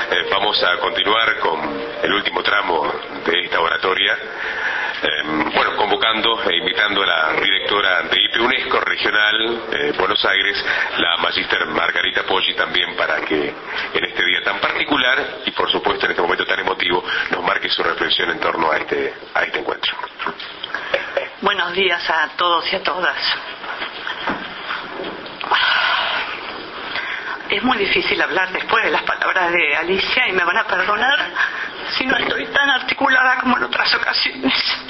Vamos a continuar con el último tramo de esta oratoria, convocando e invitando a la directora de IPE UNESCO Regional Buenos Aires, la magíster Margarita Poggi, también para que en este día tan particular y por supuesto en este momento tan emotivo nos marque su reflexión en torno a este encuentro. Buenos días a todos y a todas. Es muy difícil hablar después de las palabras de Alicia y me van a perdonar si no estoy tan articulada como en otras ocasiones.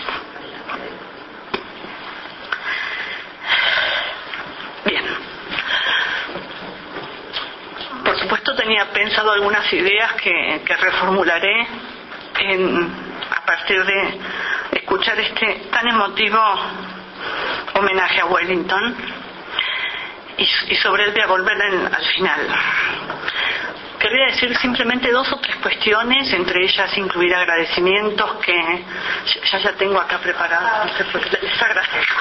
Bien. Por supuesto tenía pensado algunas ideas que reformularé a partir de escuchar este tan emotivo homenaje a Wellington. Y sobre él voy a volver al final. Querría decir simplemente 2 o 3 cuestiones, entre ellas incluir agradecimientos que ya tengo acá preparados. Les agradezco.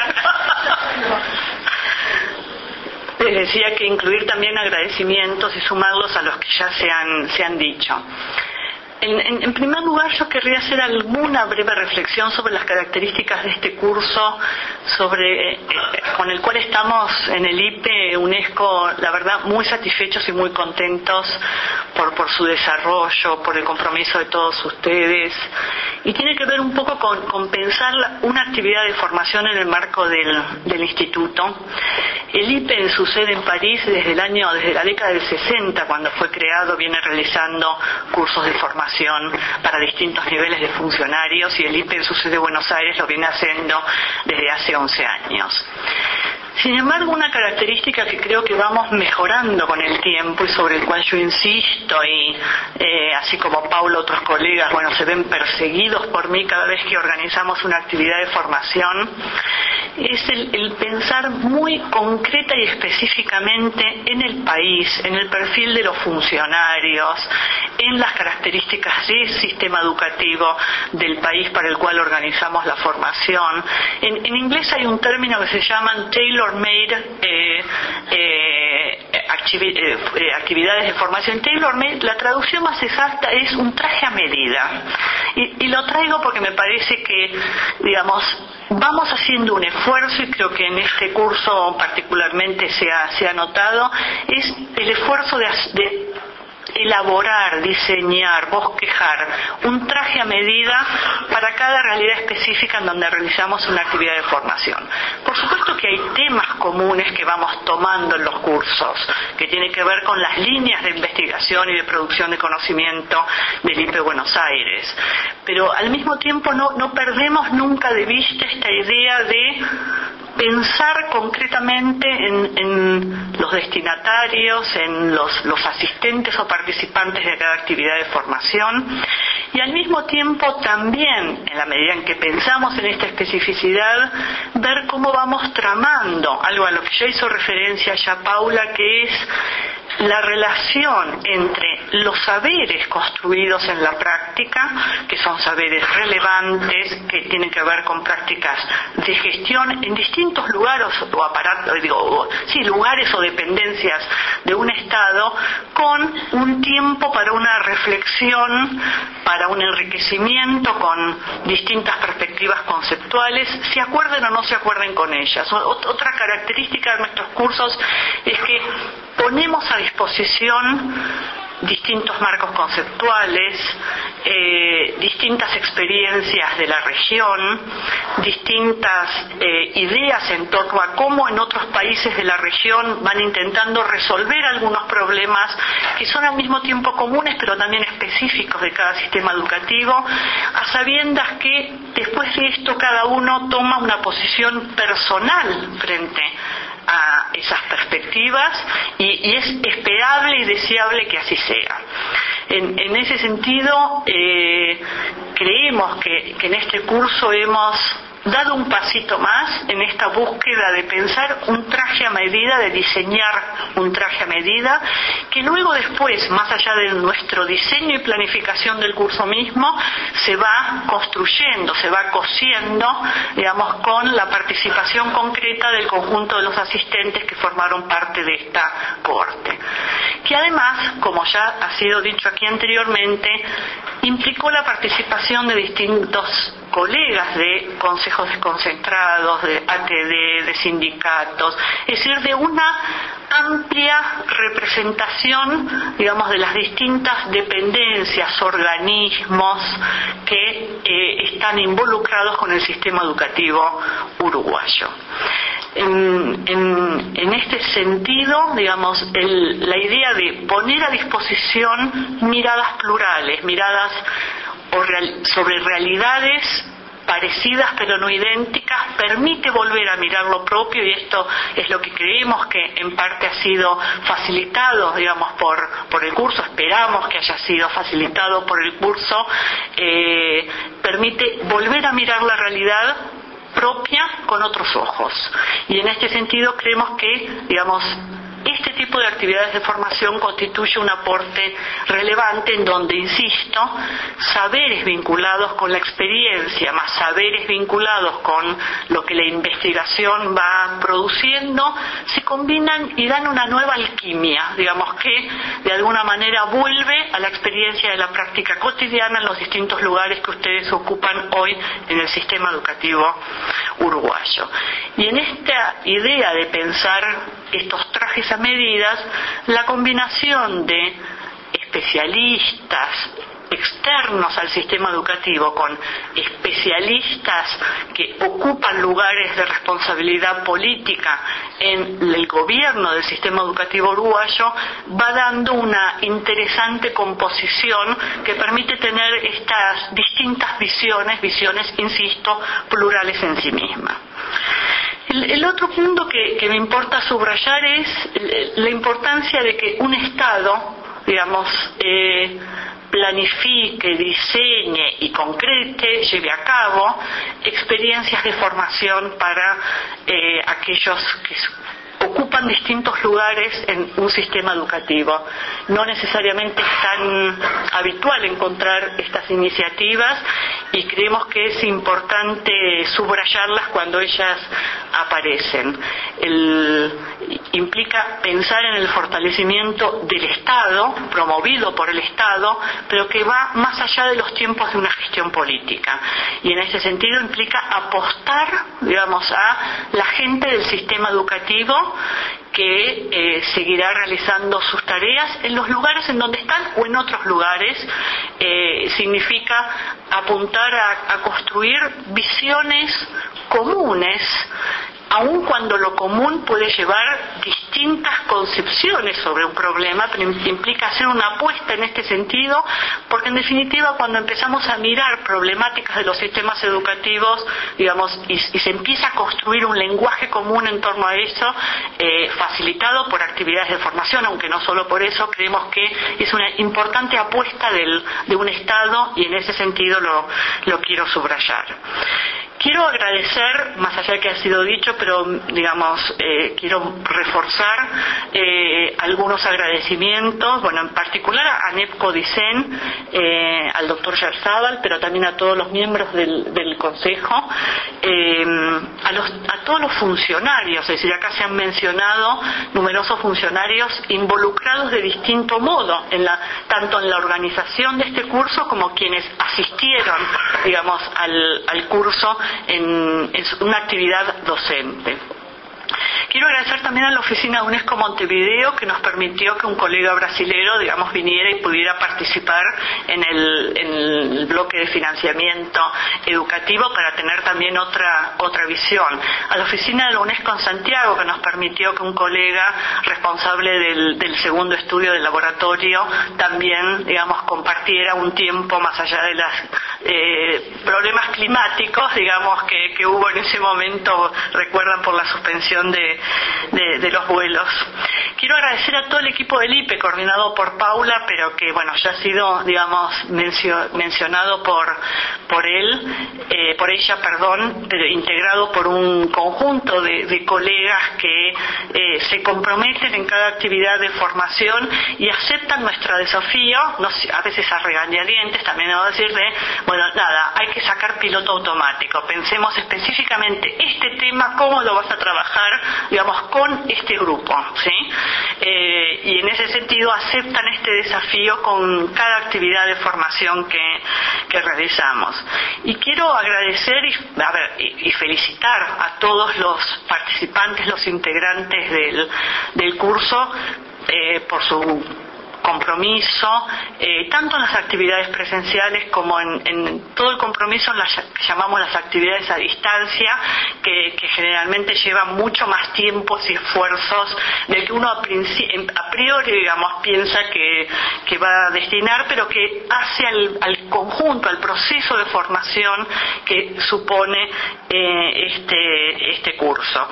Les decía que incluir también agradecimientos y sumarlos a los que ya se han dicho. En primer lugar, yo querría hacer alguna breve reflexión sobre las características de este curso, con el cual estamos en el IPE UNESCO, la verdad, muy satisfechos y muy contentos por su desarrollo, por el compromiso de todos ustedes. Y tiene que ver un poco con pensar una actividad de formación en el marco del instituto. El IPE, en su sede en París, desde la década del 60, cuando fue creado, viene realizando cursos de formación para distintos niveles de funcionarios, y el IPE en su sede de Buenos Aires lo viene haciendo desde hace 11 años. Sin embargo, una característica que creo que vamos mejorando con el tiempo y sobre el cual yo insisto, y así como Paulo, otros colegas, se ven perseguidos por mí cada vez que organizamos una actividad de formación, es el pensar muy concreta y específicamente en el país, en el perfil de los funcionarios, en las características del sistema educativo del país para el cual organizamos la formación. En inglés hay un término que se llaman tailor-made actividades de formación. Tailor-made, la traducción más exacta es un traje a medida. Y lo traigo porque me parece que, vamos haciendo un esfuerzo, y creo que en este curso particularmente se ha notado, es el esfuerzo de elaborar, diseñar, bosquejar un traje a medida para cada realidad específica en donde realizamos una actividad de formación. Por supuesto que hay temas comunes que vamos tomando en los cursos, que tienen que ver con las líneas de investigación y de producción de conocimiento del IPE Buenos Aires, pero al mismo tiempo no perdemos nunca de vista esta idea de pensar concretamente en los destinatarios, en los asistentes o participantes de cada actividad de formación, y al mismo tiempo también, en la medida en que pensamos en esta especificidad, ver cómo vamos tramando algo a lo que ya hizo referencia ya Paula, que es la relación entre los saberes construidos en la práctica, que son saberes relevantes, que tienen que ver con prácticas de gestión en distintos lugares o aparatos, lugares o dependencias de un Estado, con un tiempo para una reflexión, para un enriquecimiento con distintas perspectivas conceptuales, se acuerden o no se acuerden con ellas. Otra característica de nuestros cursos es que ponemos a disposición distintos marcos conceptuales, distintas experiencias de la región, distintas ideas en torno a cómo en otros países de la región van intentando resolver algunos problemas que son al mismo tiempo comunes pero también específicos de cada sistema educativo, a sabiendas que después de esto cada uno toma una posición personal frente a esas perspectivas, y es esperable y deseable que así sea. En ese sentido, creemos que en este curso hemos dado un pasito más en esta búsqueda de pensar un traje a medida, de diseñar un traje a medida, que luego después, más allá de nuestro diseño y planificación del curso mismo, se va construyendo, se va cosiendo, digamos, con la participación concreta del conjunto de los asistentes que formaron parte de esta cohorte. Que además, como ya ha sido dicho aquí anteriormente, implicó la participación de distintos colegas de consejos desconcentrados, de ATD, de sindicatos, es decir, de una amplia representación, digamos, de las distintas dependencias, organismos que están involucrados con el sistema educativo uruguayo. En este sentido, digamos, la idea de poner a disposición miradas plurales, miradas sobre realidades parecidas pero no idénticas, permite volver a mirar lo propio, y esto es lo que creemos que en parte ha sido facilitado, digamos, por el curso, esperamos que haya sido facilitado por el curso, permite volver a mirar la realidad propia con otros ojos. Y en este sentido creemos que, digamos, este tipo de actividades de formación constituye un aporte relevante en donde, insisto, saberes vinculados con la experiencia, más saberes vinculados con lo que la investigación va produciendo, se combinan y dan una nueva alquimia, digamos, que de alguna manera vuelve a la experiencia de la práctica cotidiana en los distintos lugares que ustedes ocupan hoy en el sistema educativo uruguayo. Y en esta idea de pensar estos trajes a medidas, la combinación de especialistas externos al sistema educativo con especialistas que ocupan lugares de responsabilidad política en el gobierno del sistema educativo uruguayo va dando una interesante composición que permite tener estas distintas visiones, insisto, plurales en sí mismas. El otro punto que me importa subrayar es la importancia de que un Estado, digamos, planifique, diseñe y concrete, lleve a cabo experiencias de formación para aquellos que ocupan distintos lugares en un sistema educativo. No necesariamente es tan habitual encontrar estas iniciativas y creemos que es importante subrayarlas cuando ellas aparecen. Implica pensar en el fortalecimiento del Estado, promovido por el Estado, pero que va más allá de los tiempos de una gestión política. Y en ese sentido implica apostar, digamos, a la gente del sistema educativo que seguirá realizando sus tareas en los lugares en donde están o en otros lugares. Significa apuntar a construir visiones comunes, aun cuando lo común puede llevar distintas concepciones sobre un problema, pero implica hacer una apuesta en este sentido, porque en definitiva cuando empezamos a mirar problemáticas de los sistemas educativos, digamos, y se empieza a construir un lenguaje común en torno a eso, facilitado por actividades de formación, aunque no solo por eso, creemos que es una importante apuesta de un Estado, y en ese sentido lo quiero subrayar. Quiero agradecer, más allá de que ha sido dicho, pero digamos, quiero reforzar algunos agradecimientos, bueno, en particular a NEPCO Dicen, al doctor Yarzábal, pero también a todos los miembros del Consejo, a todos los funcionarios, es decir, acá se han mencionado numerosos funcionarios involucrados de distinto modo, tanto en la organización de este curso como quienes asistieron, digamos, al curso en una actividad docente. Quiero agradecer también a la oficina de UNESCO Montevideo, que nos permitió que un colega brasilero, digamos, viniera y pudiera participar en el bloque de financiamiento educativo para tener también otra visión. A la oficina de la UNESCO en Santiago, que nos permitió que un colega responsable del segundo estudio del laboratorio también, digamos, compartiera un tiempo más allá de los problemas climáticos, digamos, que hubo en ese momento, recuerdan, por la suspensión de los vuelos. quiero agradecer a todo el equipo del IPE, coordinado por Paula, pero que, bueno, ya ha sido, digamos, mencionado por ella, integrado por un conjunto de colegas que se comprometen en cada actividad de formación y aceptan nuestro desafío, a veces a regañadientes, también debo decirle, bueno, nada, hay que sacar piloto automático, pensemos específicamente este tema, cómo lo vas a trabajar, digamos, con este grupo, ¿sí? Y en ese sentido aceptan este desafío con cada actividad de formación que realizamos. Y quiero agradecer y felicitar a todos los participantes, los integrantes del curso, por su compromiso, tanto en las actividades presenciales como en todo el compromiso en las que llamamos las actividades a distancia, que generalmente llevan mucho más tiempos y esfuerzos del que uno a priori, digamos, piensa que va a destinar, pero que hace al conjunto, al proceso de formación que supone este curso.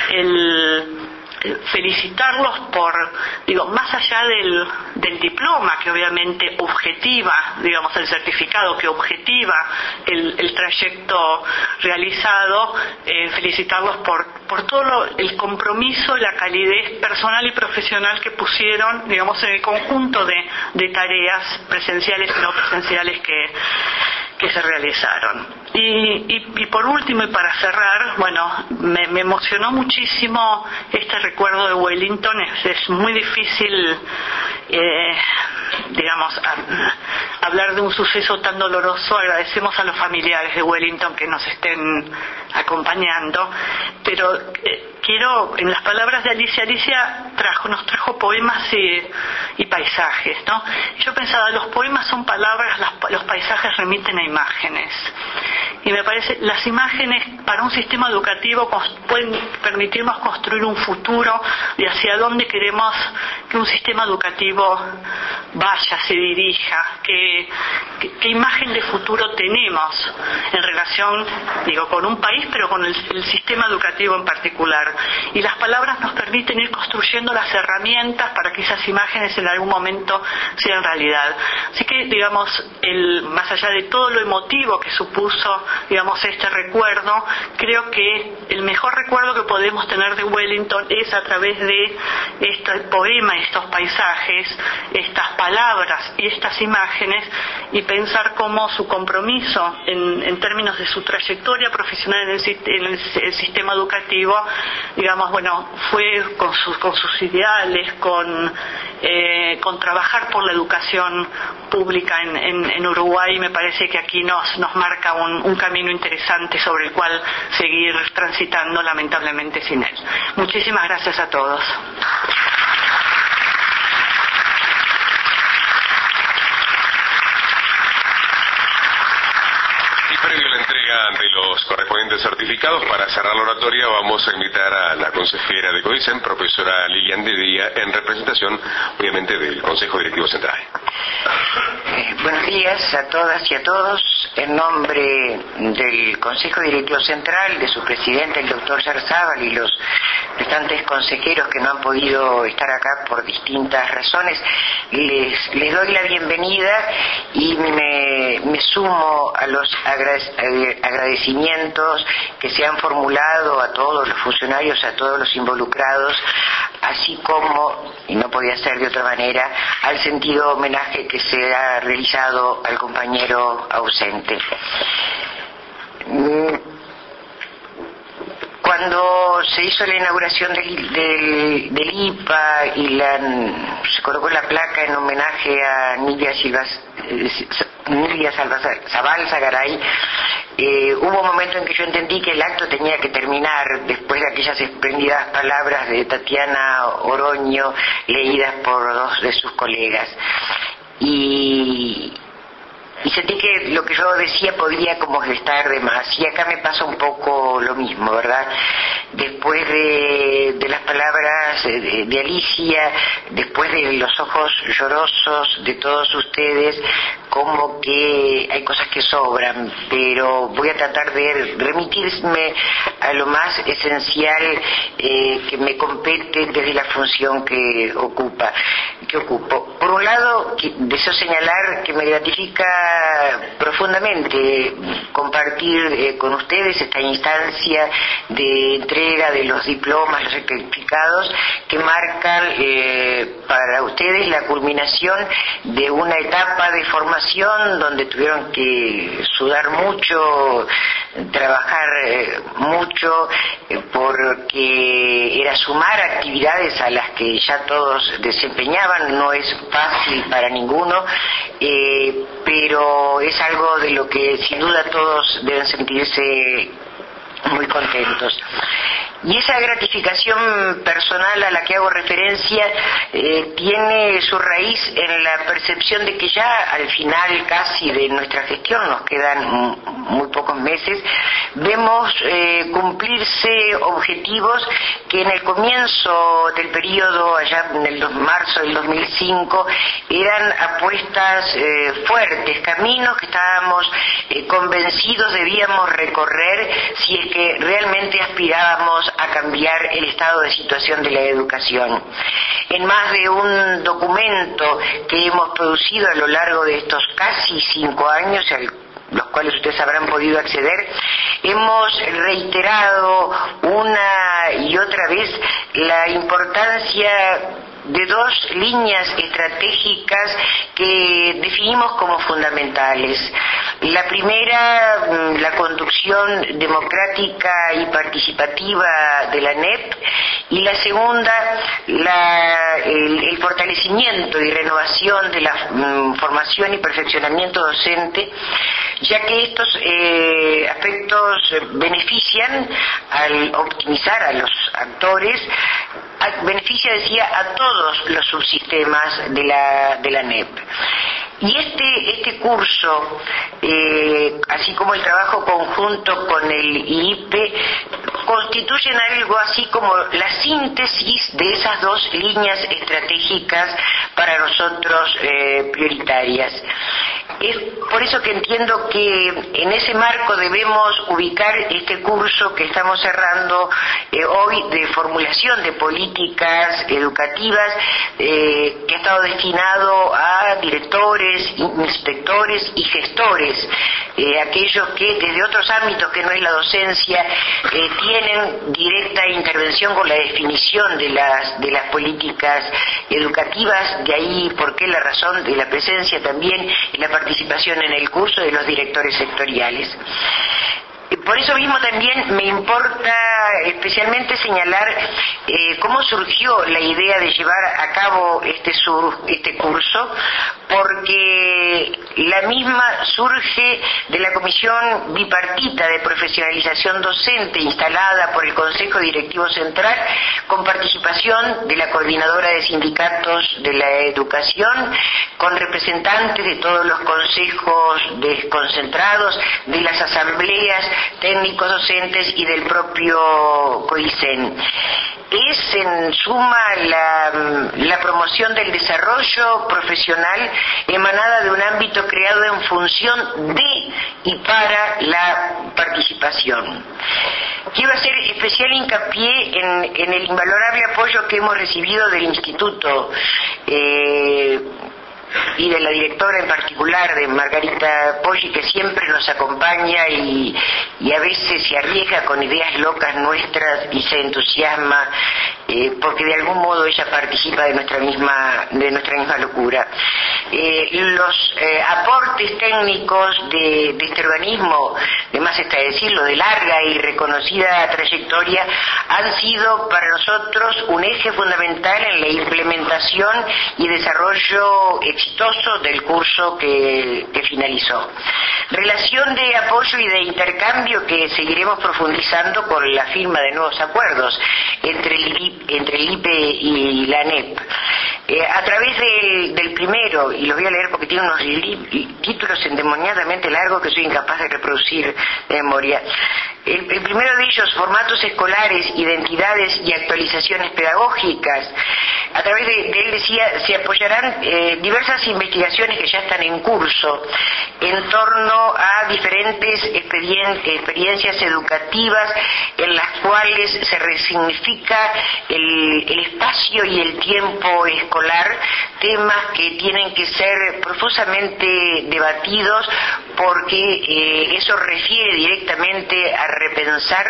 Felicitarlos por, más allá del diploma que obviamente objetiva, el certificado que objetiva el trayecto realizado, felicitarlos por todo el compromiso, la calidez personal y profesional que pusieron, en el conjunto de tareas presenciales y no presenciales que se realizaron. Y por último, y para cerrar, me emocionó muchísimo este recuerdo de Wellington. Es muy difícil, hablar de un suceso tan doloroso. Agradecemos a los familiares de Wellington que nos estén acompañando, pero quiero, en las palabras de Alicia nos trajo poemas y paisajes, ¿no? Yo pensaba, los poemas son palabras, los paisajes remiten a imágenes. Y me parece, las imágenes para un sistema educativo pueden permitirnos construir un futuro de hacia dónde queremos que un sistema educativo vaya, se dirija, qué imagen de futuro tenemos en relación, con un país, pero con el sistema educativo en particular. Y las palabras nos permiten ir construyendo las herramientas para que esas imágenes en algún momento sean realidad. Así que, más allá de todo lo emotivo que supuso, este recuerdo, creo que el mejor recuerdo que podemos tener de Wellington es a través de este poema, estos paisajes, estas palabras y estas imágenes, y pensar cómo su compromiso en términos de su trayectoria profesional en el sistema educativo, fue con sus ideales, con trabajar por la educación pública en Uruguay. Me parece que aquí nos marca un camino interesante sobre el cual seguir transitando, lamentablemente sin él. Muchísimas gracias a todos. Previo a la entrega de los correspondientes certificados, para cerrar la oratoria vamos a invitar a la consejera de CODICEN, profesora Lilian de Día, en representación, obviamente, del Consejo Directivo Central. Buenos días a todas y a todos. En nombre del Consejo Directivo Central, de su presidente, el doctor Yarzábal, y los restantes consejeros que no han podido estar acá por distintas razones, les doy la bienvenida y me sumo a los agradecimientos que se han formulado a todos los funcionarios, a todos los involucrados, así como, y no podía ser de otra manera, al sentido homenaje que se ha realizado al compañero ausente. Cuando se hizo la inauguración del IPA y se colocó la placa en homenaje a Nidia Zabal Zagaray, hubo un momento en que yo entendí que el acto tenía que terminar después de aquellas espléndidas palabras de Tatiana Oroño leídas por dos de sus colegas. Y sentí que lo que yo decía podía como gestar de más, y acá me pasa un poco lo mismo, ¿verdad? Después de las palabras de Alicia, después de los ojos llorosos de todos ustedes, como que hay cosas que sobran, pero voy a tratar de remitirme a lo más esencial que me compete desde la función que ocupo. Por un lado, deseo señalar que me gratifica profundamente compartir con ustedes esta instancia de entrega de los diplomas, los certificados que marcan para ustedes la culminación de una etapa de formación donde tuvieron que sudar mucho, trabajar mucho, porque era sumar actividades a las que ya todos desempeñaban. No es fácil para ninguno, pero es algo de lo que sin duda todos deben sentirse muy contentos. Y esa gratificación personal a la que hago referencia tiene su raíz en la percepción de que ya al final casi de nuestra gestión, nos quedan muy pocos meses, vemos cumplirse objetivos que en el comienzo del periodo, allá en el marzo del 2005, eran apuestas fuertes, caminos que estábamos convencidos debíamos recorrer si es que realmente aspirábamos a cambiar el estado de situación de la educación. En más de un documento que hemos producido a lo largo de estos casi 5 años, los cuales ustedes habrán podido acceder, hemos reiterado una y otra vez la importancia de 2 líneas estratégicas que definimos como fundamentales. La primera, la conducción democrática y participativa de la ANEP, y la segunda, el fortalecimiento y renovación de la formación y perfeccionamiento docente, ya que estos aspectos benefician al optimizar a los actores, beneficia, decía, a todos los subsistemas de la ANEP. Y este curso, así como el trabajo conjunto con el IIPE, constituyen algo así como la síntesis de esas 2 líneas estratégicas para nosotros prioritarias. Es por eso que entiendo que en ese marco debemos ubicar este curso que estamos cerrando hoy de formulación de políticas educativas, que ha estado destinado a directores, inspectores y gestores, aquellos que desde otros ámbitos que no es la docencia tienen directa intervención con la definición de las políticas educativas. De ahí por qué la razón de la presencia también y la participación en el curso de los directores sectoriales. Por eso mismo también me importa especialmente señalar cómo surgió la idea de llevar a cabo este curso, porque la misma surge de la Comisión Bipartita de Profesionalización Docente instalada por el Consejo Directivo Central, con participación de la Coordinadora de Sindicatos de la Educación, con representantes de todos los consejos desconcentrados, de las asambleas técnicos docentes y del propio CODICEN. Es en suma la promoción del desarrollo profesional emanada de un ámbito creado en función de y para la participación. Quiero hacer especial hincapié en el invalorable apoyo que hemos recibido del Instituto y de la directora en particular, de Margarita Poggi, que siempre nos acompaña y a veces se arriesga con ideas locas nuestras y se entusiasma porque de algún modo ella participa de nuestra misma locura. Los aportes técnicos de este organismo, de más está decirlo, de larga y reconocida trayectoria, han sido para nosotros un eje fundamental en la implementación y desarrollo exitoso del curso que finalizó. Relación de apoyo y de intercambio que seguiremos profundizando con la firma de nuevos acuerdos entre el IPE y la ANEP. A través del primero, y lo voy a leer porque tiene unos títulos endemoniadamente largos que soy incapaz de reproducir de memoria. El primero de ellos, formatos escolares, identidades y actualizaciones pedagógicas. A través de él decía, se apoyarán diversas investigaciones que ya están en curso en torno a diferentes experiencias educativas en las cuales se resignifica el espacio y el tiempo escolar, temas que tienen que ser profusamente debatidos porque eso refiere directamente a repensar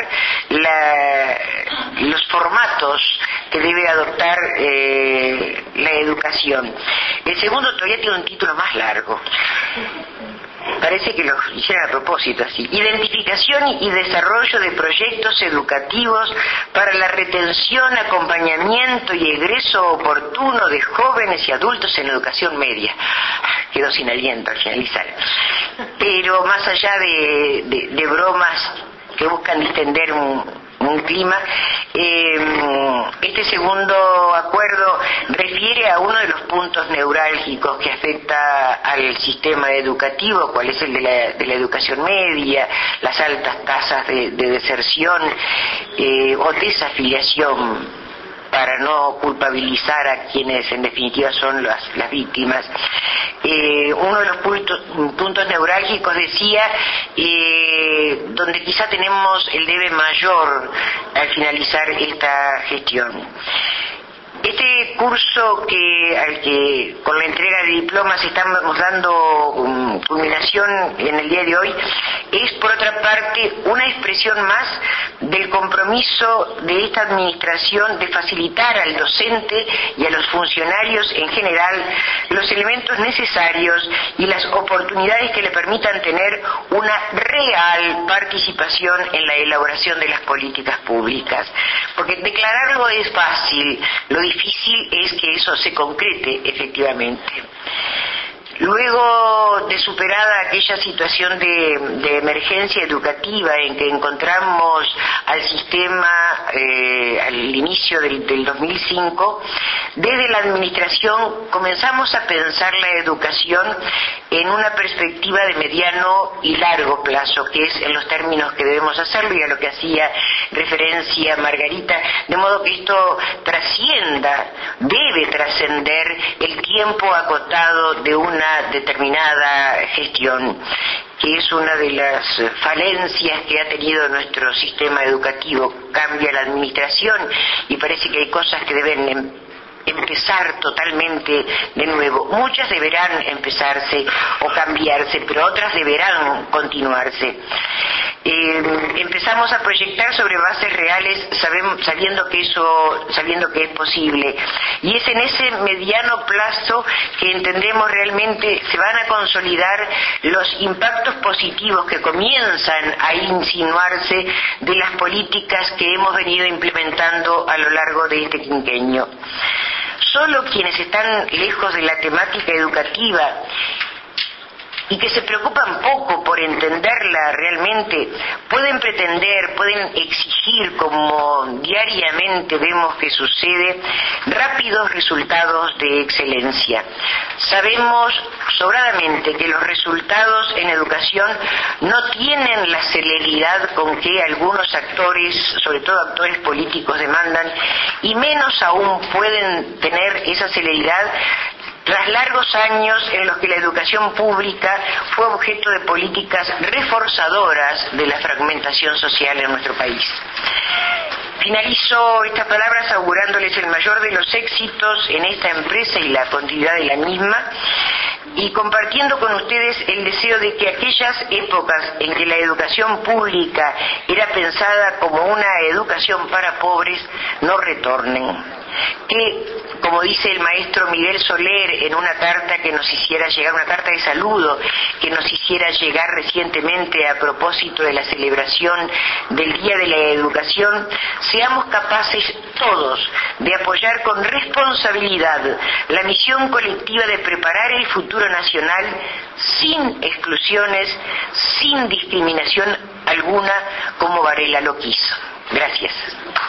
los formatos que debe adoptar la educación. El segundo todavía tiene un título más largo. Parece que lo hicieron a propósito así. Identificación y desarrollo de proyectos educativos para la retención, acompañamiento y egreso oportuno de jóvenes y adultos en educación media. Quedó sin aliento al finalizar. Pero más allá de bromas que buscan distender un clima, este segundo acuerdo refiere a uno de los puntos neurálgicos que afecta al sistema educativo, cuál es el de la educación media, las altas tasas de deserción o desafiliación, para no culpabilizar a quienes en definitiva son las víctimas. Uno de los puntos neurálgicos, decía, donde quizá tenemos el debe mayor al finalizar esta gestión. Este curso al que con la entrega de diplomas estamos dando culminación en el día de hoy es, por otra parte, una expresión más del compromiso de esta administración de facilitar al docente y a los funcionarios en general los elementos necesarios y las oportunidades que le permitan tener una real participación en la elaboración de las políticas públicas. Porque declararlo es fácil, lo difícil es que eso se concrete efectivamente. Luego de superada aquella situación de emergencia educativa en que encontramos al sistema al inicio del 2005, desde la administración comenzamos a pensar la educación en una perspectiva de mediano y largo plazo, que es en los términos que debemos hacerlo y a lo que hacía referencia Margarita, de modo que esto debe trascender el tiempo acotado de una determinada gestión, que es una de las falencias que ha tenido nuestro sistema educativo. Cambia la administración y parece que hay cosas que deben empezar totalmente de nuevo. Muchas deberán empezarse o cambiarse, pero otras deberán continuarse. Empezamos a proyectar sobre bases reales sabiendo que es posible, y es en ese mediano plazo que entendemos realmente se van a consolidar los impactos positivos que comienzan a insinuarse de las políticas que hemos venido implementando a lo largo de este quinquenio. Solo quienes están lejos de la temática educativa y que se preocupan poco por entenderla realmente, pueden exigir, como diariamente vemos que sucede, rápidos resultados de excelencia. Sabemos sobradamente que los resultados en educación no tienen la celeridad con que algunos actores, sobre todo actores políticos, demandan, y menos aún pueden tener esa celeridad tras largos años en los que la educación pública fue objeto de políticas reforzadoras de la fragmentación social en nuestro país. Finalizo estas palabras augurándoles el mayor de los éxitos en esta empresa y la continuidad de la misma, y compartiendo con ustedes el deseo de que aquellas épocas en que la educación pública era pensada como una educación para pobres no retornen. Que, como dice el maestro Miguel Soler en una carta que nos hiciera llegar, una carta de saludo que nos hiciera llegar recientemente a propósito de la celebración del Día de la Educación, seamos capaces todos de apoyar con responsabilidad la misión colectiva de preparar el futuro nacional sin exclusiones, sin discriminación alguna, como Varela lo quiso. Gracias.